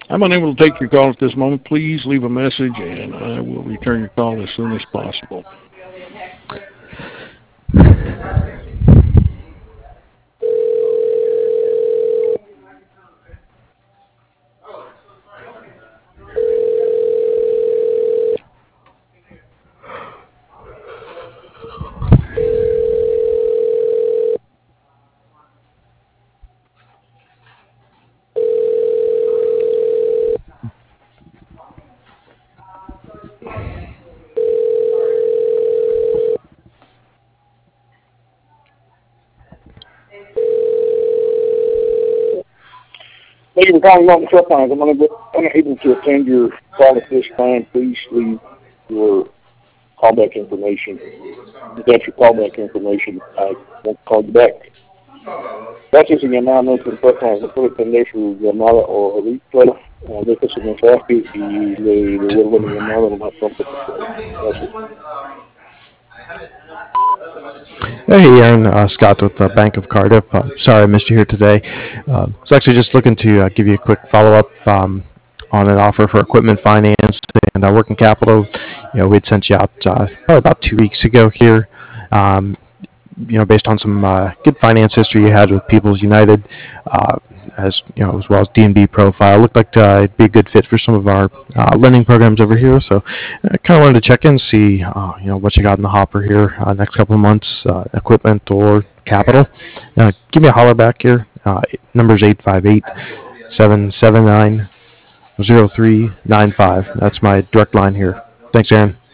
I'm unable to take your call at this moment. Please leave a message, and I will return your call as soon as possible. Thank you for calling Mountain Truck Lines. I'm unable to attend your call at this time. Please leave your callback information. That's your callback information. I won't call you back. Gracias en llamada a nuestro truck no puede atender su llamada o ahorita deja su mensaje y le devuelvo la llamada lo más pronto que pueda. Gracias. Hey, Aaron, Scott with the Bank of Cardiff. Sorry I missed you here today. I was actually just looking to give you a quick follow-up on an offer for equipment finance and working capital. We'd sent you out probably about 2 weeks ago here. Um, Based on some good finance history you had with People's United, as well as D&B profile, looked like it'd be a good fit for some of our lending programs over here. So, I kind of wanted to check in, see what you got in the hopper here next couple of months, equipment or capital. Give me a holler back here. Number's 858-779-0395. That's my direct line here. Thanks, Aaron.